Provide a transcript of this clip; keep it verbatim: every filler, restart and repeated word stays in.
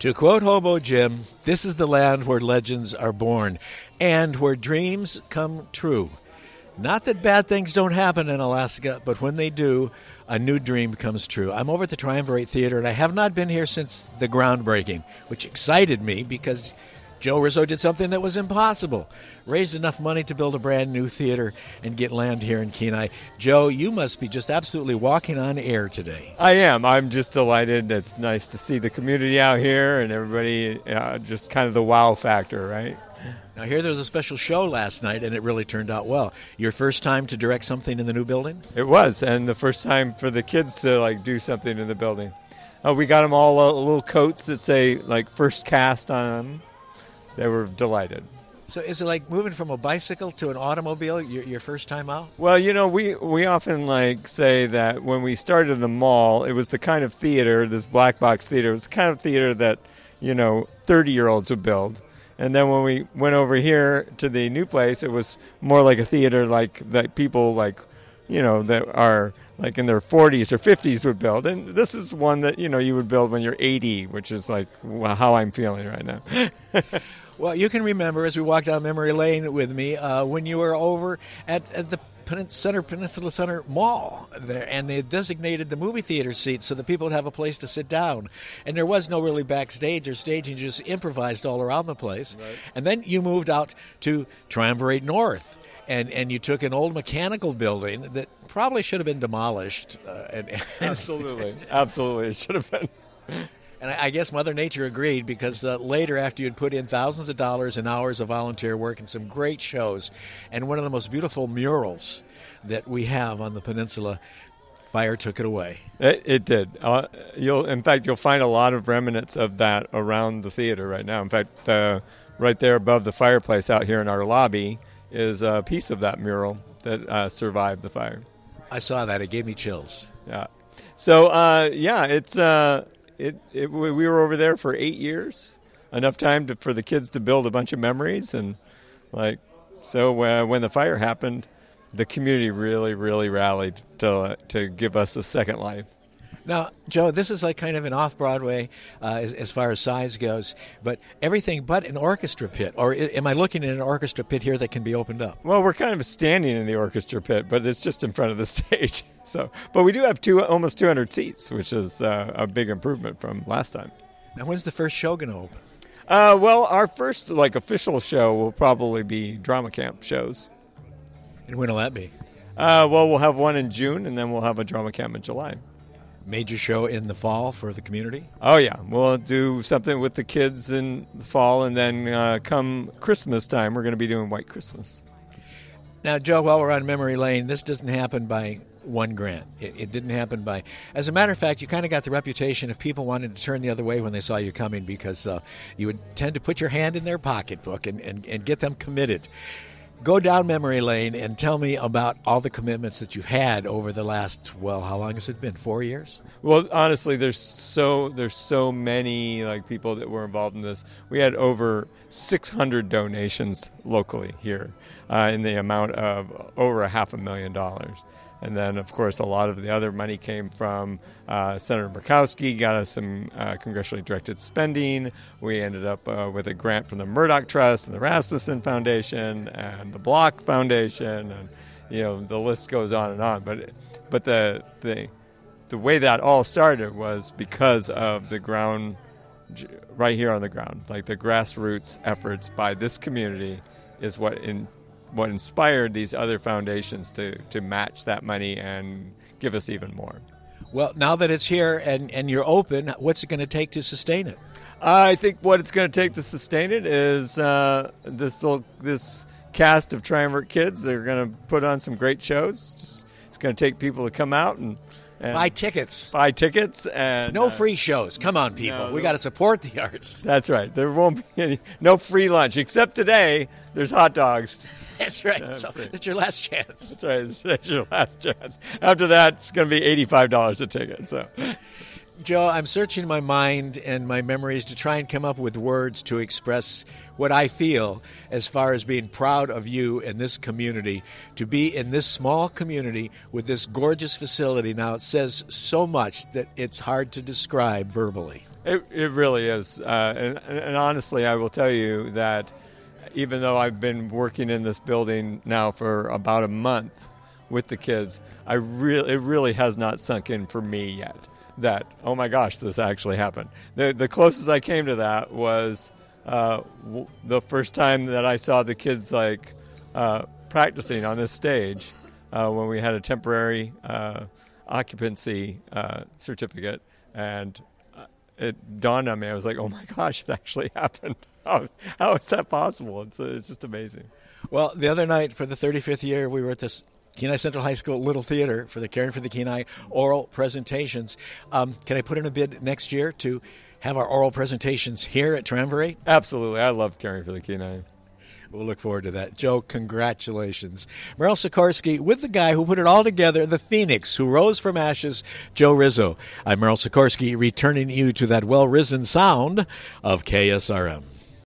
To quote Hobo Jim, this is the land where legends are born and where dreams come true. Not that bad things don't happen in Alaska, but when they do, a new dream comes true. I'm over at the Triumvirate Theater, and I have not been here since the groundbreaking, which excited me because Joe Rizzo did something that was impossible. Raised enough money to build a brand new theater and get land here in Kenai. Joe, you must be just absolutely walking on air today. I am. I'm just delighted. It's nice to see the community out here and everybody, uh, just kind of the wow factor, right? Now, here there was a special show last night, and it really turned out well. Your first time to direct something in the new building? It was, and the first time for the kids to, like, do something in the building. Uh, we got them all uh, little coats that say, like, first cast on them. They were delighted. So is it like moving from a bicycle to an automobile your, your first time out? Well, you know, we, we often, like, say that when we started the mall, it was the kind of theater, this black box theater, it was the kind of theater that, you know, thirty-year-olds would build. And then when we went over here to the new place, it was more like a theater like that people like, you know, that are like in their forties or fifties would build. And this is one that, you know, you would build when you're eighty, which is like how I'm feeling right now. Well, you can remember as we walked down memory lane with me uh, when you were over at, at the Pen- Center Peninsula Center Mall there, and they designated the movie theater seats so that people would have a place to sit down. And there was no really backstage or staging, just improvised all around the place. Right. And then you moved out to Triumvirate North, and, and you took an old mechanical building that probably should have been demolished. Uh, and, and Absolutely. Absolutely. It should have been. And I guess Mother Nature agreed because uh, later, after you'd put in thousands of dollars and hours of volunteer work and some great shows, and one of the most beautiful murals that we have on the peninsula, fire took it away. It, it did. Uh, you'll, in fact, you'll find a lot of remnants of that around the theater right now. In fact, uh, right there above the fireplace out here in our lobby is a piece of that mural that uh, survived the fire. I saw that. It gave me chills. Yeah. So, uh, yeah, it's... Uh, It, it we were over there for eight years, enough time to, for the kids to build a bunch of memories, and like so uh, when the fire happened, the community really really rallied to uh, to give us a second life. Now, Joe, this is like kind of an off-Broadway uh, as, as far as size goes, but everything but an orchestra pit. Or am I looking at an orchestra pit here that can be opened up? Well, we're kind of standing in the orchestra pit, but it's just in front of the stage. So, but we do have two, almost two hundred seats, which is uh, a big improvement from last time. Now, when's the first show going to open? Uh, well, our first like official show will probably be drama camp shows. And when will that be? Uh, well, we'll have one in June, and then we'll have a drama camp in July. Major show in the fall for the community? Oh, yeah. We'll do something with the kids in the fall, and then uh, come Christmas time, we're going to be doing White Christmas. Now, Joe, while we're on memory lane, this doesn't happen by one grant. It, it didn't happen by... As a matter of fact, you kind of got the reputation if people wanted to turn the other way when they saw you coming because uh, you would tend to put your hand in their pocketbook and, and, and get them committed. Go down memory lane and tell me about all the commitments that you've had over the last, well, how long has it been? Four years? Well, honestly, there's so there's so many like people that were involved in this. We had over six hundred donations locally here uh, in the amount of over a half a million dollars. And then, of course, a lot of the other money came from uh, Senator Murkowski, got us some uh, congressionally directed spending. We ended up uh, with a grant from the Murdoch Trust and the Rasmussen Foundation and the Block Foundation, and you know the list goes on and on. But but the the the way that all started was because of the ground, right here on the ground, like the grassroots efforts by this community is what in. what inspired these other foundations to, to match that money and give us even more. Well, now that it's here and, and you're open, what's it going to take to sustain it? I think what it's going to take to sustain it is uh, this little, this cast of Triumvirate kids. They're going to put on some great shows. Just, it's going to take people to come out and, and buy tickets. Buy tickets and no uh, free shows. Come on, people. No, we got to support the arts. That's right. There won't be any no free lunch except today. There's hot dogs. That's right. So it's your last chance. That's right. That's your last chance. After that, it's going to be eighty-five dollars a ticket. So, Joe, I'm searching my mind and my memories to try and come up with words to express what I feel as far as being proud of you and this community, to be in this small community with this gorgeous facility. Now, it says so much that it's hard to describe verbally. It it really is, uh, and, and honestly, I will tell you that even though I've been working in this building now for about a month with the kids, I really it really has not sunk in for me yet that, oh my gosh, this actually happened. The the closest I came to that was uh, w- the first time that I saw the kids like uh, practicing on this stage uh, when we had a temporary uh, occupancy uh, certificate, and it dawned on me. I was like, oh my gosh, it actually happened. How, how is that possible? It's, it's just amazing. Well, the other night for the thirty-fifth year, we were at this Kenai Central High School Little Theater for the Caring for the Kenai oral presentations. Um, can I put in a bid next year to have our oral presentations here at Triumvirate? Absolutely. I love Caring for the Kenai. We'll look forward to that. Joe, congratulations. Merrill Sikorsky with the guy who put it all together, the Phoenix who rose from ashes, Joe Rizzo. I'm Merrill Sikorsky, returning you to that well-risen sound of K S R M.